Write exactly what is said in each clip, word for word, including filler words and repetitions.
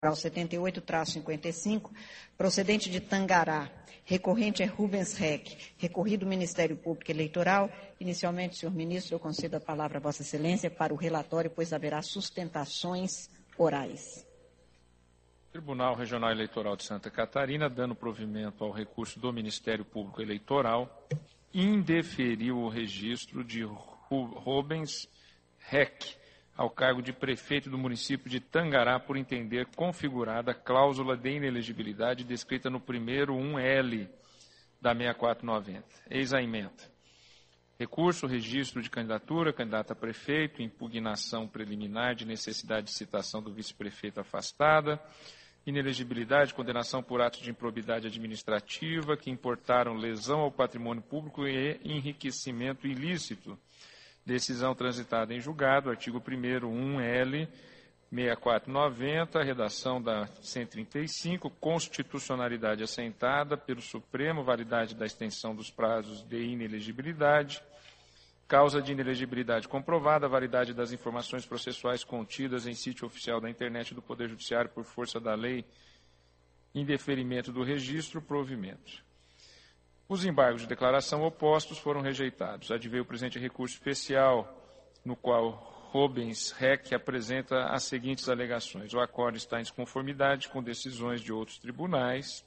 setenta e oito traço cinquenta e cinco, procedente de Tangará. Recorrente é Rubens Reck. Recorrido Ministério Público Eleitoral. Inicialmente, senhor ministro, eu concedo a palavra a Vossa Excelência para o relatório, pois haverá sustentações orais. Tribunal Regional Eleitoral de Santa Catarina, dando provimento ao recurso do Ministério Público Eleitoral, indeferiu o registro de Rubens Reck ao cargo de prefeito do município de Tangará por entender configurada a cláusula de inelegibilidade descrita no primeiro um L da sessenta e quatro noventa. Eis a emenda. Recurso, registro de candidatura, candidato a prefeito, impugnação preliminar de necessidade de citação do vice-prefeito afastada, inelegibilidade, condenação por atos de improbidade administrativa que importaram lesão ao patrimônio público e enriquecimento ilícito. Decisão transitada em julgado, artigo primeiro, um L, sessenta e quatro noventa, redação da cento e trinta e cinco, constitucionalidade assentada pelo Supremo, validade da extensão dos prazos de inelegibilidade, causa de inelegibilidade comprovada, validade das informações processuais contidas em sítio oficial da internet do Poder Judiciário por força da lei, indeferimento do registro, provimento. Os embargos de declaração opostos foram rejeitados. Adveio o presente recurso especial, no qual Rubens Reck apresenta as seguintes alegações. O acordo está em desconformidade com decisões de outros tribunais,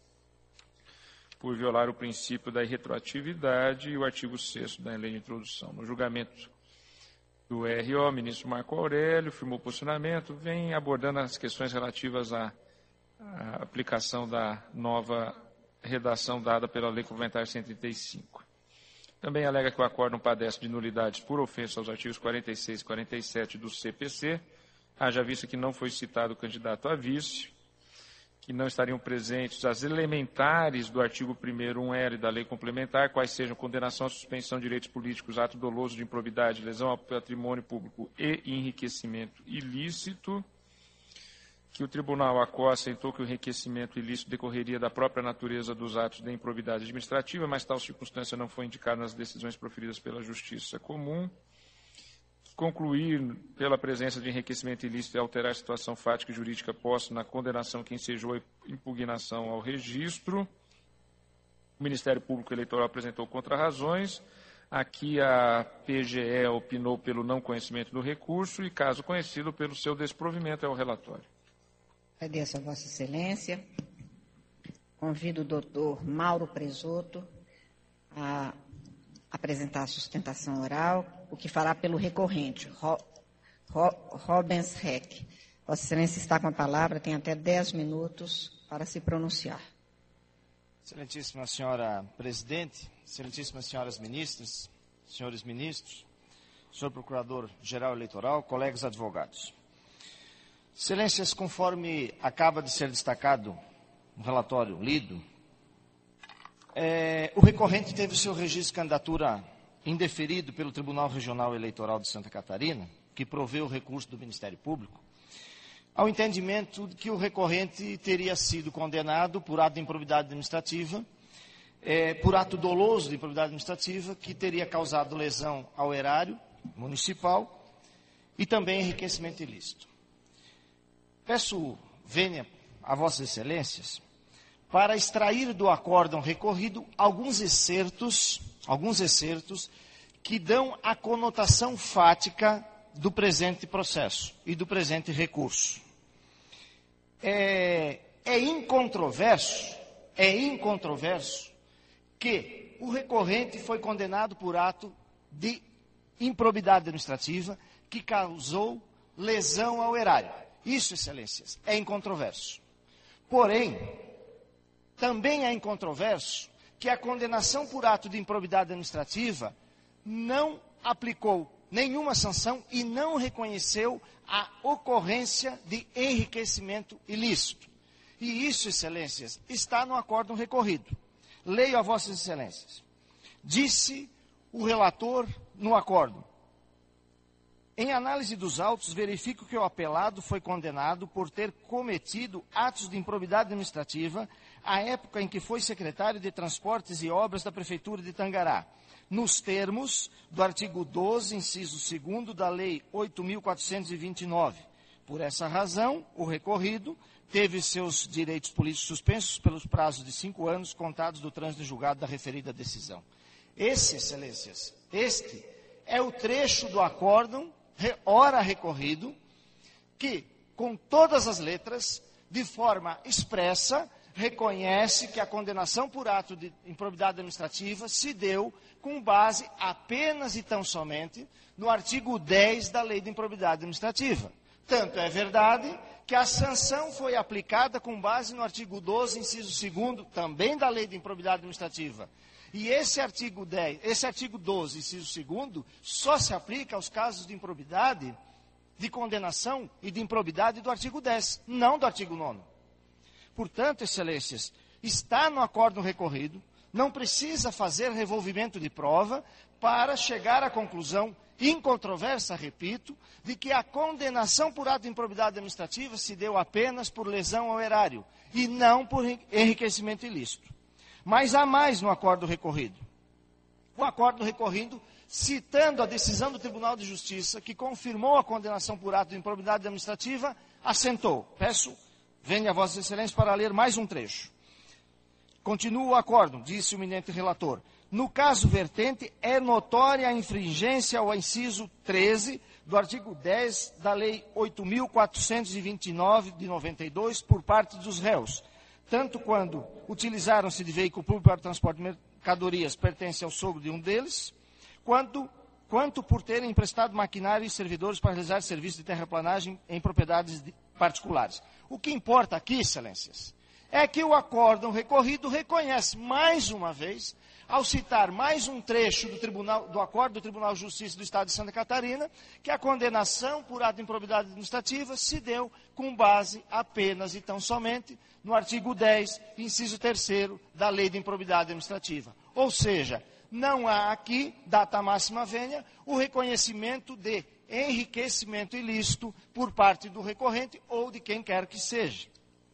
por violar o princípio da irretroatividade e o artigo sexto da lei de introdução. No julgamento do R O, o ministro Marco Aurélio firmou posicionamento, vem abordando as questões relativas à, à aplicação da nova redação dada pela Lei Complementar cento e trinta e cinco. Também alega que o acordo não padece de nulidades por ofensa aos artigos quarenta e seis e quarenta e sete do C P C, haja vista que não foi citado o candidato a vice, que não estariam presentes as elementares do artigo primeiro um L da Lei Complementar, quais sejam condenação à suspensão de direitos políticos, ato doloso de improbidade, lesão ao patrimônio público e enriquecimento ilícito, que o Tribunal ACO assentou que o enriquecimento ilícito decorreria da própria natureza dos atos de improbidade administrativa, mas tal circunstância não foi indicada nas decisões proferidas pela Justiça Comum. Concluir pela presença de enriquecimento ilícito e alterar a situação fática e jurídica posta na condenação que ensejou a impugnação ao registro. O Ministério Público Eleitoral apresentou contrarrazões. Aqui a P G E opinou pelo não conhecimento do recurso e, caso conhecido, pelo seu desprovimento ao relatório. Agradeço a Vossa Excelência. Convido o doutor Mauro Presoto a apresentar a sustentação oral, o que fará pelo recorrente, Ro, Ro, Rubens Reck. Vossa Excelência está com a palavra, tem até dez minutos para se pronunciar. Excelentíssima senhora presidente, excelentíssimas senhoras ministras, senhores ministros, senhor procurador-geral eleitoral, colegas advogados. Excelências, conforme acaba de ser destacado no relatório lido, é, o recorrente teve seu registro de candidatura indeferido pelo Tribunal Regional Eleitoral de Santa Catarina, que proveu o recurso do Ministério Público, ao entendimento de que o recorrente teria sido condenado por ato de improbidade administrativa, é, por ato doloso de improbidade administrativa, que teria causado lesão ao erário municipal e também enriquecimento ilícito. Peço vênia a Vossas Excelências para extrair do acórdão recorrido alguns excertos, alguns excertos que dão a conotação fática do presente processo e do presente recurso. É, é incontroverso, é incontroverso que o recorrente foi condenado por ato de improbidade administrativa que causou lesão ao erário. Isso, Excelências, é incontroverso. Porém, também é incontroverso que a condenação por ato de improbidade administrativa não aplicou nenhuma sanção e não reconheceu a ocorrência de enriquecimento ilícito. E isso, Excelências, está no acórdão recorrido. Leio a Vossas Excelências. Disse o relator no acórdão: em análise dos autos, verifico que o apelado foi condenado por ter cometido atos de improbidade administrativa à época em que foi secretário de Transportes e Obras da Prefeitura de Tangará, nos termos do artigo doze, inciso segundo da Lei oito mil quatrocentos e vinte e nove. Por essa razão, o recorrido teve seus direitos políticos suspensos pelos prazos de cinco anos contados do trânsito julgado da referida decisão. Esse, excelências, este é o trecho do acórdão, ora recorrido, que, com todas as letras, de forma expressa, reconhece que a condenação por ato de improbidade administrativa se deu com base apenas e tão somente no artigo dez da Lei de Improbidade Administrativa. Tanto é verdade que a sanção foi aplicada com base no artigo doze, inciso segundo, também da Lei de Improbidade Administrativa. E esse artigo dez, esse artigo doze, inciso segundo, só se aplica aos casos de improbidade, de condenação e de improbidade do artigo dez, não do artigo nono. Portanto, excelências, está no acórdão recorrido, não precisa fazer revolvimento de prova para chegar à conclusão incontroversa, repito, de que a condenação por ato de improbidade administrativa se deu apenas por lesão ao erário e não por enriquecimento ilícito. Mas há mais no acórdão recorrido. O acórdão recorrido, citando a decisão do Tribunal de Justiça, que confirmou a condenação por ato de improbidade administrativa, assentou. Peço, venha a Vossas Excelências para ler mais um trecho. Continua o acórdão, disse o eminente relator. No caso vertente, é notória a infringência ao inciso treze do artigo dez da Lei oito mil quatrocentos e vinte e nove, de noventa e dois, por parte dos réus, tanto quando utilizaram-se de veículo público para o transporte de mercadorias, pertence ao sogro de um deles, quanto, quanto por terem emprestado maquinário e servidores para realizar serviços de terraplanagem em propriedades de particulares. O que importa aqui, excelências, é que o acórdão recorrido reconhece mais uma vez, ao citar mais um trecho do, tribunal, do acórdão do Tribunal de Justiça do Estado de Santa Catarina, que a condenação por ato de improbidade administrativa se deu com base apenas e tão somente no artigo dez, inciso terceiro da Lei de Improbidade Administrativa. Ou seja, não há aqui, data máxima venha, o reconhecimento de enriquecimento ilícito por parte do recorrente ou de quem quer que seja.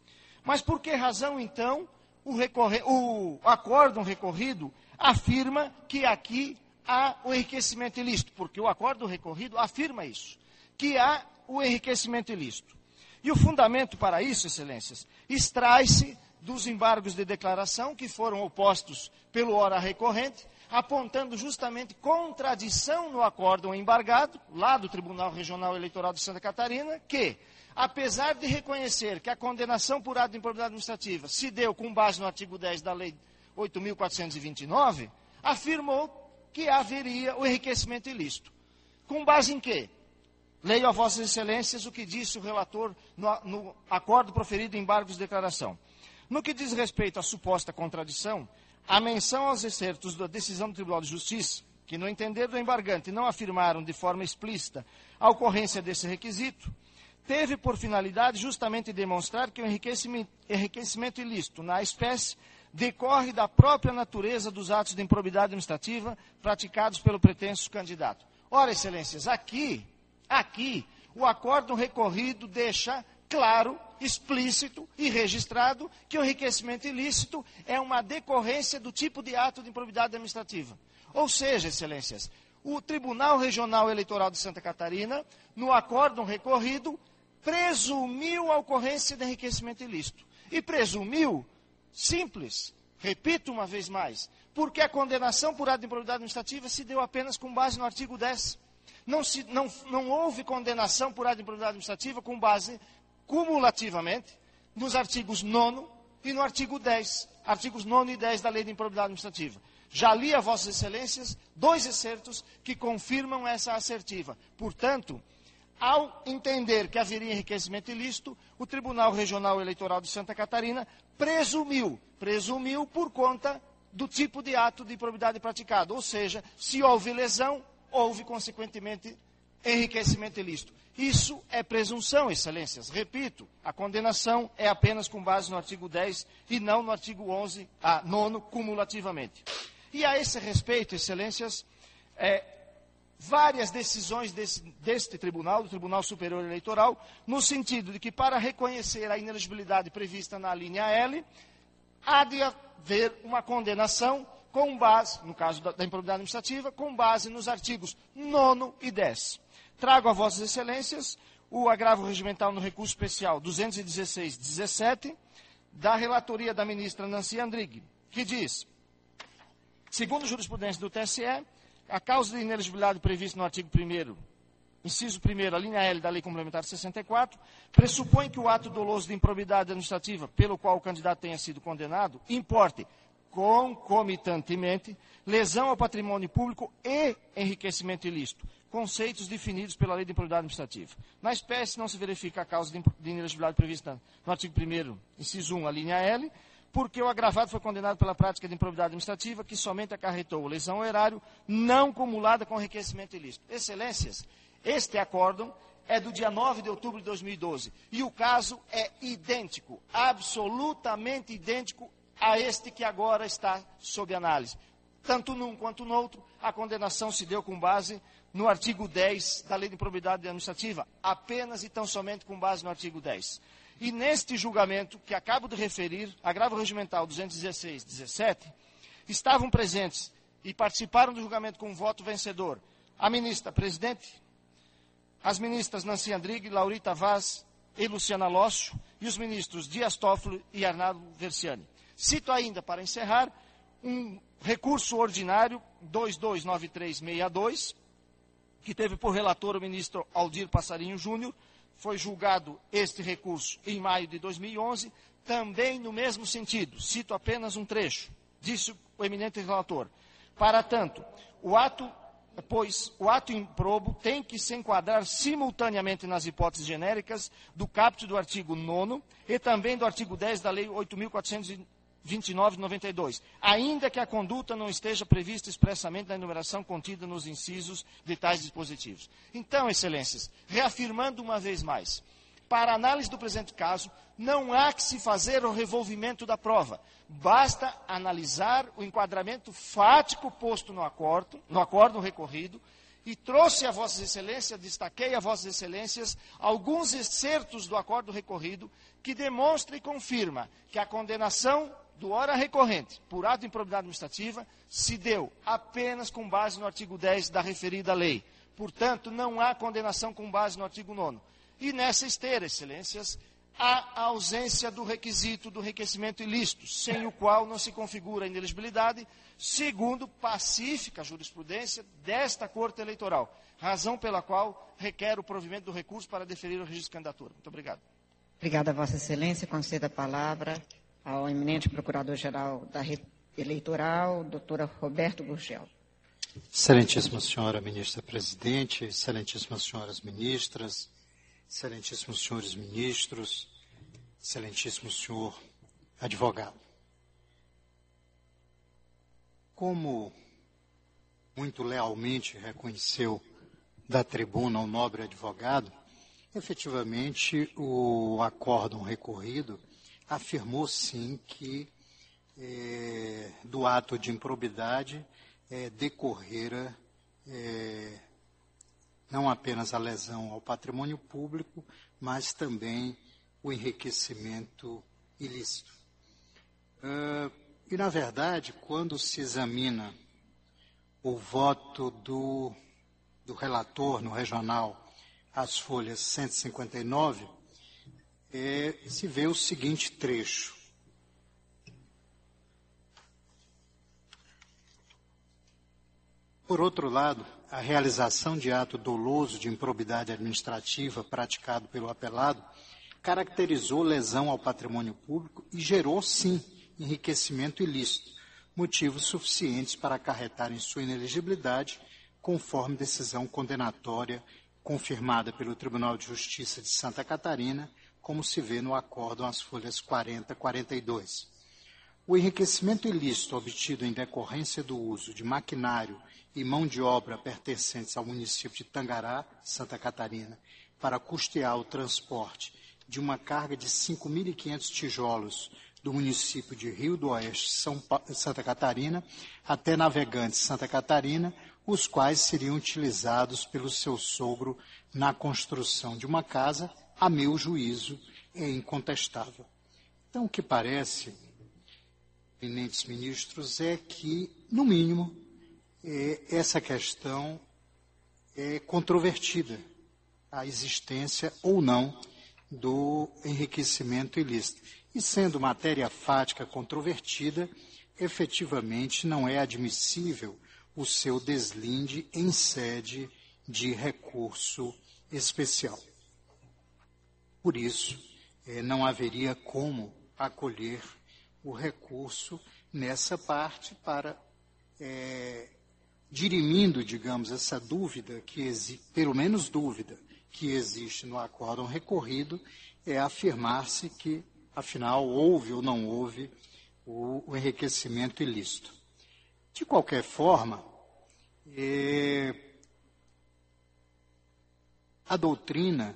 Mas por que razão, então, o, recorre... o acórdão recorrido afirma que aqui há o enriquecimento ilícito? Porque o acórdão recorrido afirma isso, que há o enriquecimento ilícito. E o fundamento para isso, excelências, extrai-se dos embargos de declaração que foram opostos pelo ora recorrente, apontando justamente contradição no acórdão embargado, lá do Tribunal Regional Eleitoral de Santa Catarina, que, apesar de reconhecer que a condenação por ato de improbidade administrativa se deu com base no artigo dez da Lei oito mil quatrocentos e vinte e nove, afirmou que haveria o enriquecimento ilícito. Com base em quê? Leio a Vossas Excelências o que disse o relator no, no acordo proferido em embargos de declaração. No que diz respeito à suposta contradição, a menção aos excertos da decisão do Tribunal de Justiça, que no entender do embargante não afirmaram de forma explícita a ocorrência desse requisito, teve por finalidade justamente demonstrar que o enriquecimento, enriquecimento ilícito na espécie decorre da própria natureza dos atos de improbidade administrativa praticados pelo pretenso candidato. Ora, excelências, aqui, aqui, o acórdão recorrido deixa claro, explícito e registrado que o enriquecimento ilícito é uma decorrência do tipo de ato de improbidade administrativa. Ou seja, excelências, o Tribunal Regional Eleitoral de Santa Catarina, no acórdão recorrido, presumiu a ocorrência de enriquecimento ilícito. E presumiu, simples, repito uma vez mais, porque a condenação por ato de improbidade administrativa se deu apenas com base no artigo dez. Não, se, não, não houve condenação por ato de improbidade administrativa com base cumulativamente nos artigos nono e no artigo dez, artigos nono e dez da Lei de Improbidade Administrativa. Já li a Vossas Excelências dois excertos que confirmam essa assertiva. Portanto, ao entender que haveria enriquecimento ilícito, o Tribunal Regional Eleitoral de Santa Catarina presumiu, presumiu por conta do tipo de ato de improbidade praticado. Ou seja, se houve lesão, houve, consequentemente, enriquecimento ilícito. Isso é presunção, excelências. Repito, a condenação é apenas com base no artigo dez e não no artigo onze, a nono, cumulativamente. E a esse respeito, excelências, é, várias decisões desse, deste tribunal, do Tribunal Superior Eleitoral, no sentido de que para reconhecer a inelegibilidade prevista na linha L, há de haver uma condenação com base, no caso da, da improbidade administrativa, com base nos artigos nono e dez. Trago a Vossas Excelências o agravo regimental no recurso especial duzentos e dezesseis barra dezessete, da relatoria da ministra Nancy Andrighi, que diz, segundo jurisprudência do T S E, a causa de inelegibilidade prevista no artigo primeiro, inciso primeiro, a linha L da Lei Complementar sessenta e quatro, pressupõe que o ato doloso de improbidade administrativa pelo qual o candidato tenha sido condenado importe concomitantemente lesão ao patrimônio público e enriquecimento ilícito, conceitos definidos pela Lei de Improbidade Administrativa. Na espécie, não se verifica a causa de inelegibilidade prevista no artigo primeiro, inciso um, a linha L, porque o agravado foi condenado pela prática de improbidade administrativa que somente acarretou lesão ao erário não cumulada com enriquecimento ilícito. Excelências, este acórdão é do dia nove de outubro de dois mil e doze e o caso é idêntico, absolutamente idêntico a este que agora está sob análise. Tanto num quanto no outro, a condenação se deu com base no artigo dez da Lei de Improbidade Administrativa, apenas e tão somente com base no artigo dez. E neste julgamento, que acabo de referir, agravo regimental duzentos e dezesseis barra dezessete, estavam presentes e participaram do julgamento com voto vencedor a ministra presidente, as ministras Nancy Andrighi, Laurita Vaz e Luciana Lócio, e os ministros Dias Toffoli e Arnaldo Versiani. Cito ainda, para encerrar, um recurso ordinário dois dois nove três seis dois, que teve por relator o ministro Aldir Passarinho Júnior. Foi julgado este recurso em maio de dois mil e onze, também no mesmo sentido. Cito apenas um trecho, disse o eminente relator. Para tanto, o ato, pois o ato improbo tem que se enquadrar simultaneamente nas hipóteses genéricas do caput do artigo nono e também do artigo dez da Lei oito mil quatrocentos e vinte e nove de noventa e dois, ainda que a conduta não esteja prevista expressamente na enumeração contida nos incisos de tais dispositivos. Então, excelências, reafirmando uma vez mais, para análise do presente caso, não há que se fazer o revolvimento da prova. Basta analisar o enquadramento fático posto no acordo, no acordo recorrido, e trouxe a Vossas Excelências, destaquei a Vossas Excelências, alguns excertos do acordo recorrido que demonstra e confirma que a condenação do ora recorrente por ato de improbidade administrativa se deu apenas com base no artigo dez da referida lei. Portanto, não há condenação com base no artigo nono. E nessa esteira, excelências, há a ausência do requisito do enriquecimento ilícito, sem o qual não se configura a inelegibilidade, segundo pacífica jurisprudência desta Corte Eleitoral, razão pela qual requer o provimento do recurso para deferir o registro de candidatura. Muito obrigado. Obrigada, Vossa Excelência. Concedo a palavra ao eminente Procurador-Geral da Rede Eleitoral, doutora Roberto Gurgel. Excelentíssima senhora ministra-presidente, excelentíssimas senhoras ministras, excelentíssimos senhores ministros, excelentíssimo senhor advogado. Como muito lealmente reconheceu da tribuna o nobre advogado, efetivamente o acórdão recorrido afirmou sim que é, do ato de improbidade é, decorrera é, não apenas a lesão ao patrimônio público, mas também o enriquecimento ilícito. Uh, e, na verdade, quando se examina o voto do, do relator no regional, as folhas cento e cinquenta e nove, é, se vê o seguinte trecho. Por outro lado, a realização de ato doloso de improbidade administrativa praticado pelo apelado caracterizou lesão ao patrimônio público e gerou, sim, enriquecimento ilícito, motivos suficientes para acarretar em sua inelegibilidade, conforme decisão condenatória confirmada pelo Tribunal de Justiça de Santa Catarina, como se vê no acórdão às folhas quarenta e quarenta e dois. O enriquecimento ilícito obtido em decorrência do uso de maquinário e mão de obra pertencentes ao município de Tangará, Santa Catarina, para custear o transporte de uma carga de cinco mil e quinhentos tijolos do município de Rio do Oeste, São pa- Santa Catarina, até Navegantes, Santa Catarina, os quais seriam utilizados pelo seu sogro na construção de uma casa, a meu juízo, é incontestável. Então, o que parece, eminentes ministros, é que, no mínimo, é, essa questão é controvertida a existência ou não do enriquecimento ilícito. E sendo matéria fática controvertida, efetivamente não é admissível o seu deslinde em sede de recurso especial. Por isso, eh, não haveria como acolher o recurso nessa parte para, eh, dirimindo, digamos, essa dúvida, que existe, pelo menos dúvida, que existe no acórdão recorrido, é afirmar-se que, afinal, houve ou não houve o, o enriquecimento ilícito. De qualquer forma, eh, a doutrina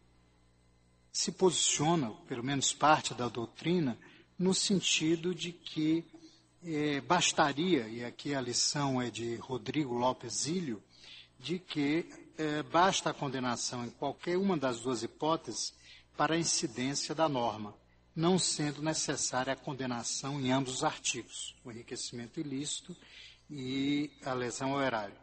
se posiciona, pelo menos parte da doutrina, no sentido de que eh, bastaria, e aqui a lição é de Rodrigo Lopes Ilho, de que eh, basta a condenação em qualquer uma das duas hipóteses para a incidência da norma, não sendo necessária a condenação em ambos os artigos, o enriquecimento ilícito e a lesão ao erário.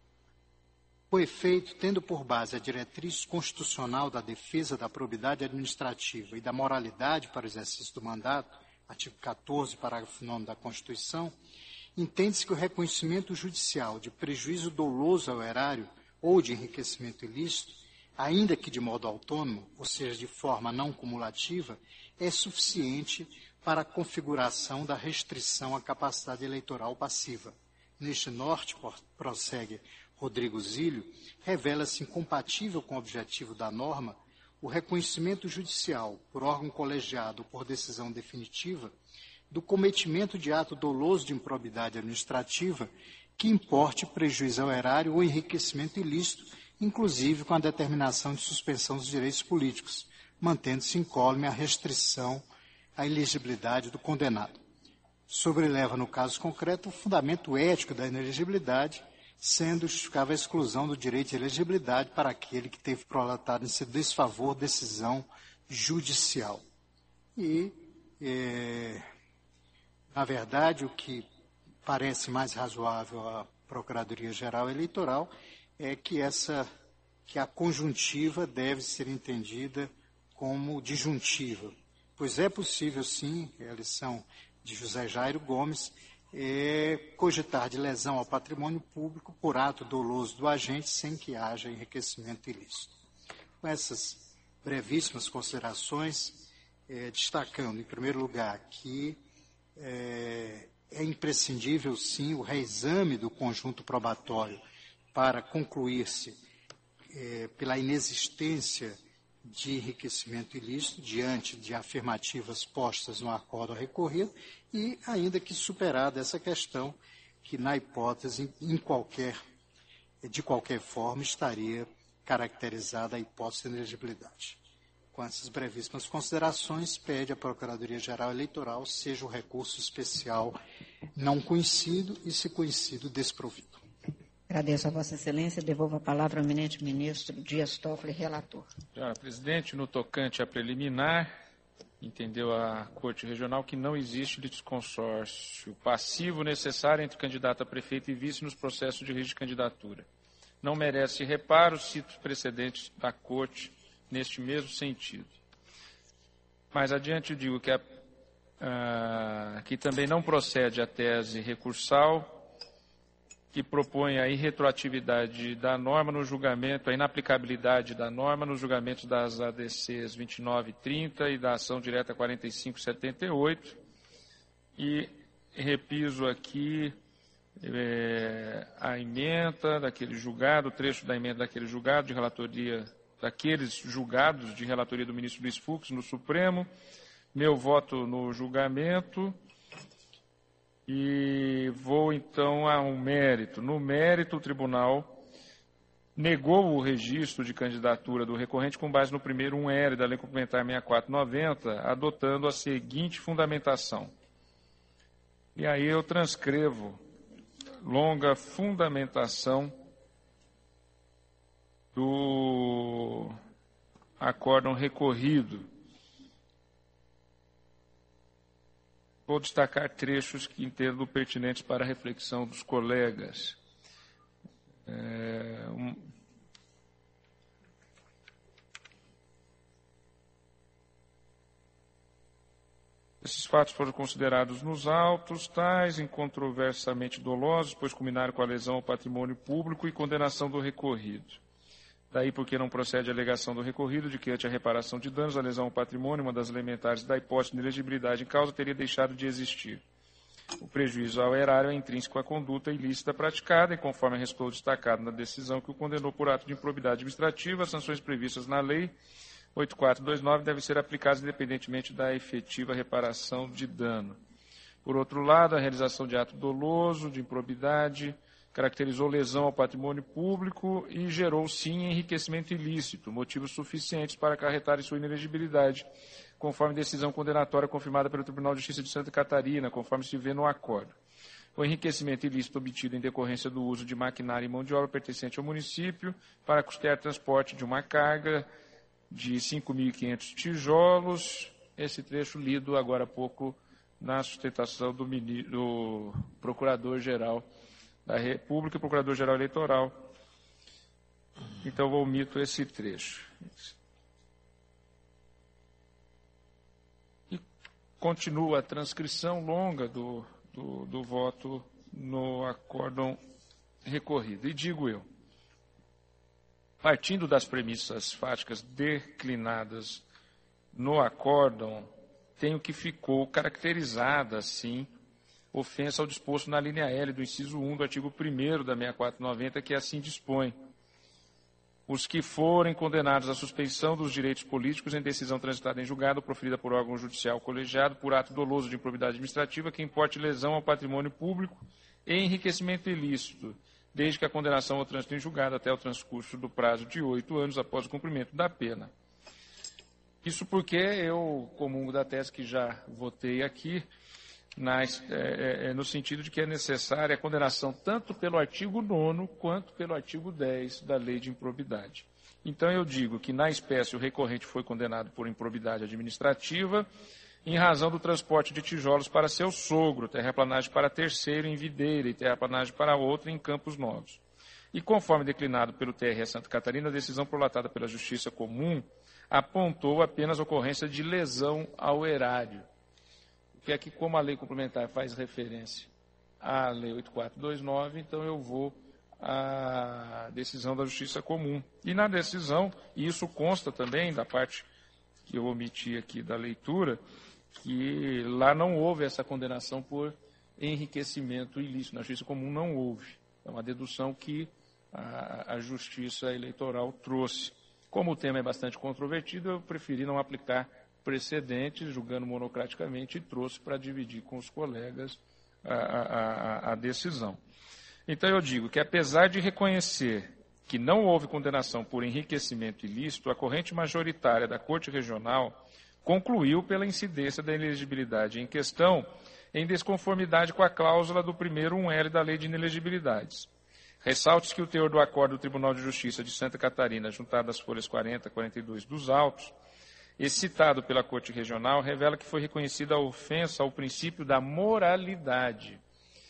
Com efeito, tendo por base a diretriz constitucional da defesa da probidade administrativa e da moralidade para o exercício do mandato, artigo quatorze, parágrafo nono da Constituição, entende-se que o reconhecimento judicial de prejuízo doloso ao erário ou de enriquecimento ilícito, ainda que de modo autônomo, ou seja, de forma não cumulativa, é suficiente para a configuração da restrição à capacidade eleitoral passiva. Neste norte, prossegue Rodrigo Zílio, revela-se incompatível com o objetivo da norma o reconhecimento judicial, por órgão colegiado ou por decisão definitiva, do cometimento de ato doloso de improbidade administrativa que importe prejuízo ao erário ou enriquecimento ilícito, inclusive com a determinação de suspensão dos direitos políticos, mantendo-se incólume a restrição à elegibilidade do condenado. Sobreleva, no caso concreto, o fundamento ético da inelegibilidade, sendo justificável a exclusão do direito de elegibilidade para aquele que teve prolatado em seu desfavor decisão judicial. E, é, na verdade, o que parece mais razoável à Procuradoria-Geral Eleitoral é que, essa, que a conjuntiva deve ser entendida como disjuntiva, pois é possível, sim, é a lição de José Jairo Gomes, é cogitar de lesão ao patrimônio público por ato doloso do agente sem que haja enriquecimento ilícito. Com essas brevíssimas considerações, é, destacando, em primeiro lugar, que é, é imprescindível, sim, o reexame do conjunto probatório para concluir-se é, pela inexistência de enriquecimento ilícito diante de afirmativas postas no acórdão recorrido e, ainda que superada essa questão, que na hipótese, em qualquer, de qualquer forma, estaria caracterizada a hipótese de inelegibilidade. Com essas brevíssimas considerações, pede à Procuradoria-Geral Eleitoral seja o recurso especial não conhecido e, se conhecido, desprovido. Agradeço a Vossa Excelência. Devolvo a palavra ao eminente ministro Dias Toffoli, relator. Senhora Presidente, no tocante a preliminar, entendeu a Corte Regional que não existe litisconsórcio passivo necessário entre candidato a prefeito e vice nos processos de registro de candidatura. Não merece reparo, cito os precedentes da Corte neste mesmo sentido. Mais adiante, eu digo que, a, a, que também não procede a tese recursal, que propõe a irretroatividade da norma no julgamento, a inaplicabilidade da norma nos julgamentos das A D Cs vinte e nove e trinta e da ação direta quarenta e cinco e setenta e oito. E repiso aqui é, a emenda daquele julgado, o trecho da emenda daquele julgado de relatoria, daqueles julgados de relatoria do ministro Luiz Fux no Supremo. Meu voto no julgamento. E vou, então, a um mérito. No mérito, o tribunal negou o registro de candidatura do recorrente com base no primeiro um R da Lei Complementar sessenta e quatro noventa, adotando a seguinte fundamentação. E aí eu transcrevo longa fundamentação do acórdão recorrido. Vou destacar trechos que entendo pertinentes para a reflexão dos colegas. É, um, Esses fatos foram considerados nos autos tais, incontroversamente dolosos, pois culminaram com a lesão ao patrimônio público e condenação do recorrido. Daí porque não procede a alegação do recorrido de que, ante a reparação de danos, a lesão ao patrimônio, uma das elementares da hipótese de inelegibilidade em causa, teria deixado de existir. O prejuízo ao erário é intrínseco à conduta ilícita praticada e, conforme resultou destacado na decisão que o condenou por ato de improbidade administrativa, as sanções previstas na Lei oito mil quatrocentos e vinte e nove devem ser aplicadas independentemente da efetiva reparação de dano. Por outro lado, a realização de ato doloso, de improbidade, caracterizou lesão ao patrimônio público e gerou, sim, enriquecimento ilícito, motivos suficientes para acarretar sua inelegibilidade, conforme decisão condenatória confirmada pelo Tribunal de Justiça de Santa Catarina, conforme se vê no acordo. O enriquecimento ilícito obtido em decorrência do uso de maquinária e mão de obra pertencente ao município para custear transporte de uma carga de cinco mil e quinhentos tijolos, esse trecho lido agora há pouco na sustentação do, do Procurador-Geral da República e Procurador-Geral Eleitoral. Então, eu omito esse trecho. E continua a transcrição longa do, do, do voto no acórdão recorrido. E digo eu, partindo das premissas fáticas declinadas no acórdão, tenho que ficou caracterizada, assim, ofensa ao disposto na linha L do inciso um do artigo primeiro da sessenta e quatro noventa, que assim dispõe: os que forem condenados à suspensão dos direitos políticos em decisão transitada em julgado ou proferida por órgão judicial colegiado por ato doloso de improbidade administrativa que importe lesão ao patrimônio público e enriquecimento ilícito, desde que a condenação ao trânsito em julgado até o transcurso do prazo de oito anos após o cumprimento da pena. Isso porque eu comungo da tese que já votei aqui, nas, é, é, no sentido de que é necessária a condenação tanto pelo artigo nono quanto pelo artigo dez da Lei de Improbidade. Então, eu digo que, na espécie, o recorrente foi condenado por improbidade administrativa em razão do transporte de tijolos para seu sogro, terraplanagem para terceiro em Videira e terraplanagem para outro em Campos Novos. E, conforme declinado pelo T R E Santa Catarina, a decisão prolatada pela Justiça Comum apontou apenas ocorrência de lesão ao erário. Que é que, como a lei complementar faz referência à Lei oito mil quatrocentos e vinte e nove, então eu vou à decisão da Justiça Comum. E na decisão, e isso consta também da parte que eu omiti aqui da leitura, que lá não houve essa condenação por enriquecimento ilícito. Na Justiça Comum não houve. É uma dedução que a, a Justiça Eleitoral trouxe. Como o tema é bastante controvertido, eu preferi não aplicar precedentes, julgando monocraticamente, e trouxe para dividir com os colegas a, a, a decisão. Então, eu digo que, apesar de reconhecer que não houve condenação por enriquecimento ilícito, a corrente majoritária da Corte Regional concluiu pela incidência da inelegibilidade em questão em desconformidade com a cláusula do primeiro um L da Lei de Inelegibilidades. Ressalte-se que o teor do acordo do Tribunal de Justiça de Santa Catarina, juntado às folhas quarenta e quarenta e dois dos autos, esse citado pela Corte Regional, revela que foi reconhecida a ofensa ao princípio da moralidade,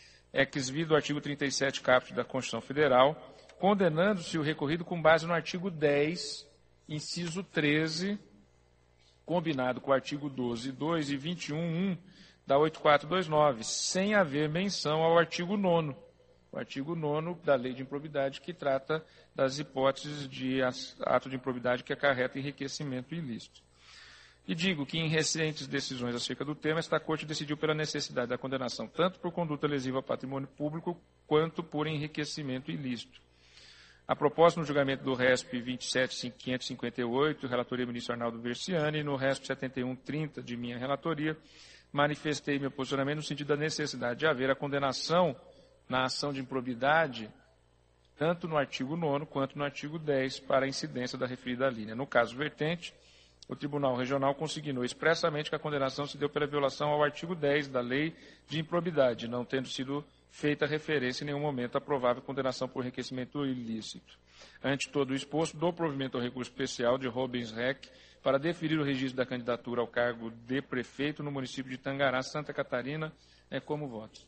ex vi do artigo trinta e sete caput da Constituição Federal, condenando-se o recorrido com base no artigo dez, inciso treze, combinado com o artigo doze, dois e vinte e um, um da oito mil quatrocentos e vinte e nove, sem haver menção ao artigo nono, o artigo nono da Lei de Improbidade, que trata das hipóteses de ato de improbidade que acarreta enriquecimento ilícito. E digo que, em recentes decisões acerca do tema, esta Corte decidiu pela necessidade da condenação tanto por conduta lesiva ao patrimônio público quanto por enriquecimento ilícito. A propósito, no julgamento do R E S P vinte e sete mil quinhentos e cinquenta e oito, relatoria do ministro Arnaldo Versiani, e no R E S P setenta e um trinta de minha relatoria, manifestei meu posicionamento no sentido da necessidade de haver a condenação na ação de improbidade, tanto no artigo nono quanto no artigo dez, para a incidência da referida linha. No caso vertente, o Tribunal Regional consignou expressamente que a condenação se deu pela violação ao artigo dez da Lei de Improbidade, não tendo sido feita referência em nenhum momento à provável condenação por enriquecimento ilícito. Ante todo o exposto, dou provimento ao recurso especial de Rubens Reck para deferir o registro da candidatura ao cargo de prefeito no município de Tangará, Santa Catarina. É como voto.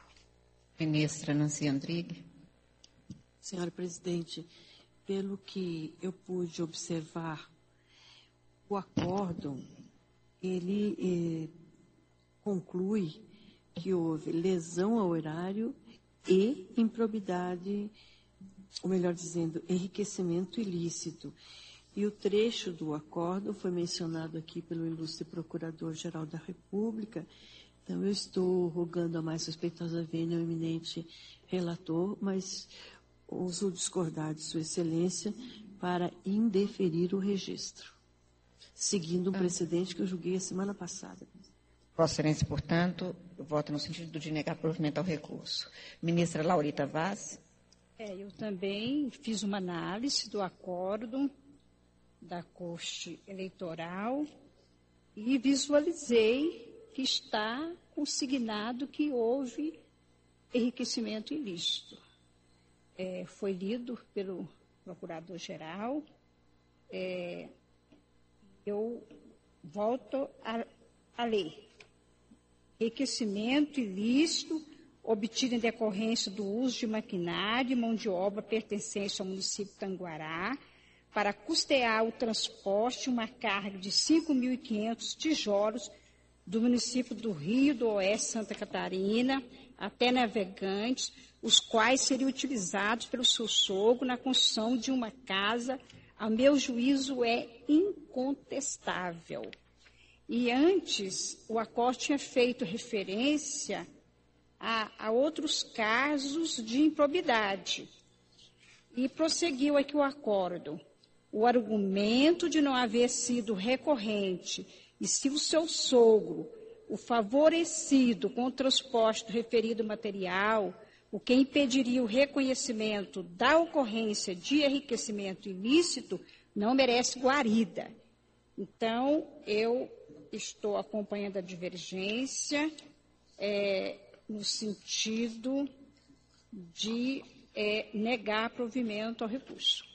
Ministra Nancy Andrighi. Senhora Presidente, pelo que eu pude observar, o acórdão, ele eh, conclui que houve lesão ao erário e improbidade, ou melhor dizendo, enriquecimento ilícito. E o trecho do acordo foi mencionado aqui pelo ilustre Procurador-Geral da República. Então, eu estou rogando a mais suspeitosa vênia ao eminente relator, mas ouso discordar de Sua Excelência para indeferir o registro, seguindo um precedente que eu julguei a semana passada. Vossa Excelência, portanto, vota no sentido de negar provimento ao recurso. Ministra Laurita Vaz. É, eu também fiz uma análise do acordo da Corte Eleitoral e visualizei que está consignado que houve enriquecimento ilícito. É, foi lido pelo Procurador-Geral. É, eu volto a, a ler. Enriquecimento ilícito obtido em decorrência do uso de maquinário e mão de obra pertencente ao município de Tanguará para custear o transporte de uma carga de cinco mil e quinhentos tijolos do município do Rio do Oeste, Santa Catarina, até Navegantes, os quais seriam utilizados pelo seu sogro na construção de uma casa, a meu juízo, é incontestável. E antes, o acordo tinha feito referência a, a outros casos de improbidade. E prosseguiu aqui o acordo. O argumento de não haver sido recorrente e se o seu sogro, o favorecido com o transporte do referido material, o que impediria o reconhecimento da ocorrência de enriquecimento ilícito, não merece guarida. Então, eu estou acompanhando a divergência é, no sentido de é, negar provimento ao recurso.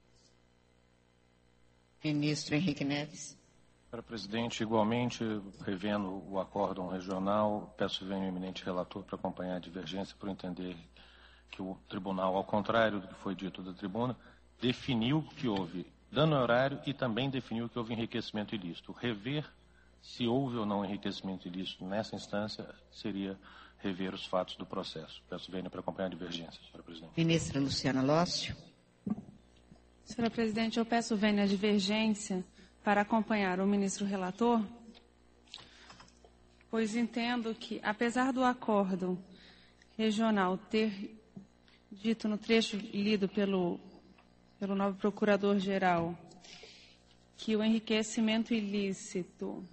Ministro Henrique Neves. Senhora Presidente, igualmente, revendo o acórdão regional, peço venho ao eminente relator para acompanhar a divergência, por entender que o tribunal, ao contrário do que foi dito da tribuna, definiu que houve dano horário e também definiu que houve enriquecimento ilícito. Rever se houve ou não enriquecimento ilícito nessa instância seria rever os fatos do processo. Peço venho para acompanhar a divergência, senhora Presidente. Ministra Luciana Lócio. Senhora Presidente, eu peço venha a divergência para acompanhar o ministro relator, pois entendo que, apesar do acordo regional ter dito no trecho lido pelo, pelo novo procurador-geral que o enriquecimento ilícito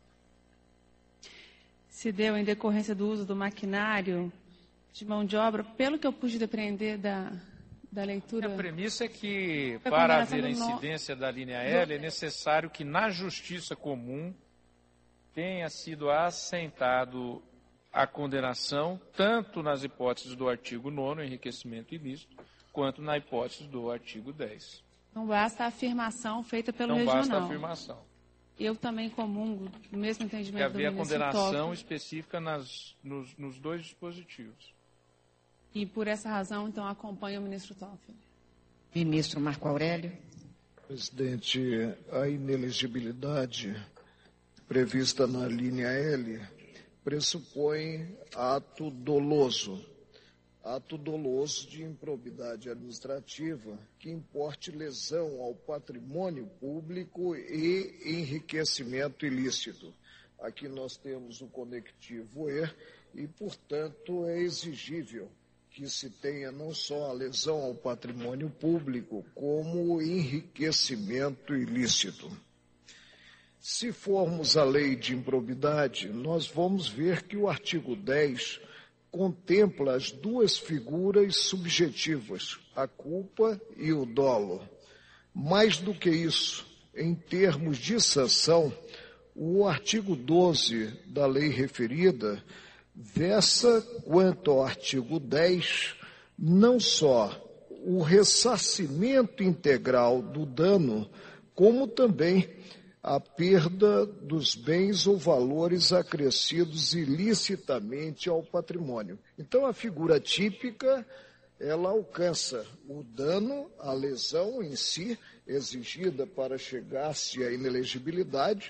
se deu em decorrência do uso do maquinário de mão de obra, pelo que eu pude depreender da... da leitura. A premissa é que, para haver a incidência da linha L, é necessário que na justiça comum tenha sido assentado a condenação, tanto nas hipóteses do artigo nono, enriquecimento ilícito, quanto na hipótese do artigo dez. Não basta a afirmação feita pelo Não regional. basta a afirmação. Eu também comungo do mesmo entendimento do ministro Toffoli. Que havia condenação Toffoli. específica nas, nos, nos dois dispositivos. E por essa razão, então, acompanho o ministro Toffoli. Ministro Marco Aurélio. Presidente, a inelegibilidade prevista na linha L pressupõe ato doloso. Ato doloso de improbidade administrativa que importe lesão ao patrimônio público e enriquecimento ilícito. Aqui nós temos o conectivo E e, portanto, é exigível que se tenha não só a lesão ao patrimônio público, como o enriquecimento ilícito. Se formos à lei de improbidade, nós vamos ver que o artigo dez contempla as duas figuras subjetivas, a culpa e o dolo. Mais do que isso, em termos de sanção, o artigo doze da lei referida versa, quanto ao artigo dez, não só o ressarcimento integral do dano, como também a perda dos bens ou valores acrescidos ilicitamente ao patrimônio. Então, a figura típica, ela alcança o dano, a lesão em si, exigida para chegar-se à inelegibilidade,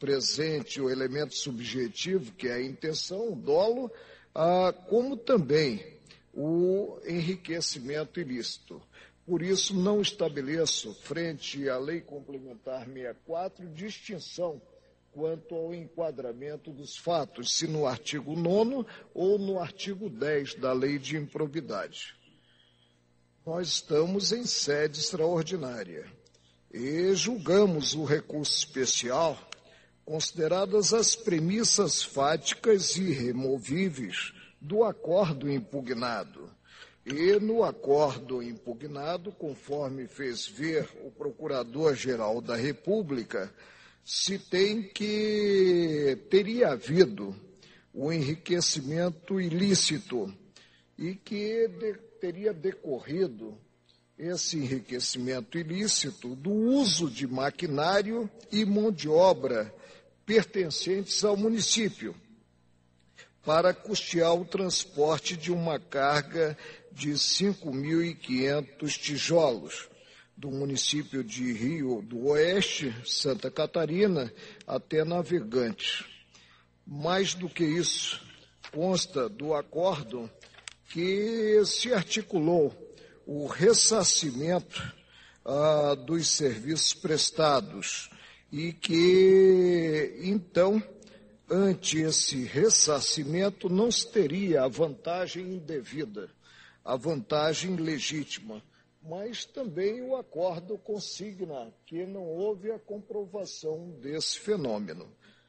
presente o elemento subjetivo, que é a intenção, o dolo, ah, como também o enriquecimento ilícito. Por isso, não estabeleço, frente à Lei Complementar sessenta e quatro, distinção quanto ao enquadramento dos fatos, se no artigo nono ou no artigo dez da Lei de Improbidade. Nós estamos em sede extraordinária e julgamos o recurso especial, consideradas as premissas fáticas e irremovíveis do acordo impugnado. E no acordo impugnado, conforme fez ver o Procurador-Geral da República, se tem que teria havido o enriquecimento ilícito e que de, teria decorrido esse enriquecimento ilícito do uso de maquinário e mão de obra pertencentes ao município para custear o transporte de uma carga de cinco mil e quinhentos tijolos do município de Rio do Oeste, Santa Catarina, até Navegantes. Mais do que isso, consta do acordo que se articulou o ressarcimento ah, dos serviços prestados e que, então, ante esse ressarcimento, não se teria a vantagem indevida, a vantagem legítima, mas também o acordo consigna que não houve a comprovação desse fenômeno.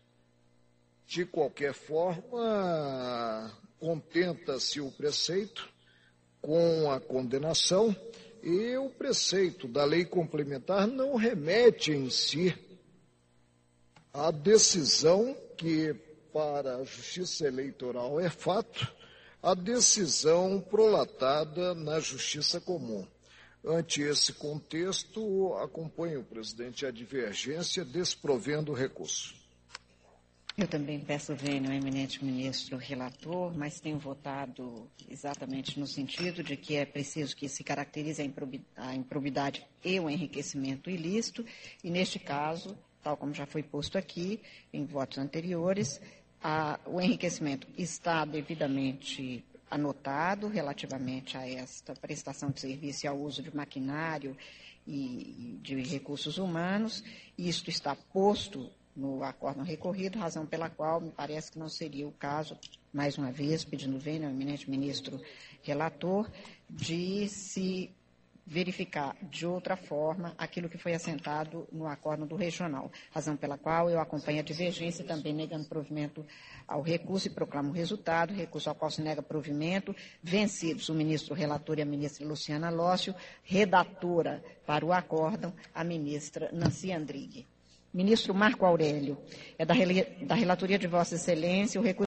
De qualquer forma, contenta-se o preceito com a condenação e o preceito da lei complementar não remete em si à decisão que, para a Justiça Eleitoral, é fato, a decisão prolatada na Justiça Comum. Ante esse contexto, acompanho o presidente a divergência, desprovendo o recurso. Eu também peço vênia ao eminente ministro relator, mas tenho votado exatamente no sentido de que é preciso que se caracterize a improbidade e o enriquecimento ilícito, e neste caso, tal como já foi posto aqui em votos anteriores, a, o enriquecimento está devidamente anotado relativamente a esta prestação de serviço e ao uso de maquinário e de recursos humanos, e isto está posto no acordo recorrido, razão pela qual me parece que não seria o caso, mais uma vez, pedindo vênia ao eminente ministro relator, de se verificar de outra forma aquilo que foi assentado no acordo do regional, razão pela qual eu acompanho a divergência, também negando provimento ao recurso e proclamo o resultado, recurso ao qual se nega provimento, vencidos o ministro relator e a ministra Luciana Lócio, redatora para o acórdão, a ministra Nancy Andrighi. Ministro Marco Aurélio, é da, da relatoria de Vossa Excelência, o recurso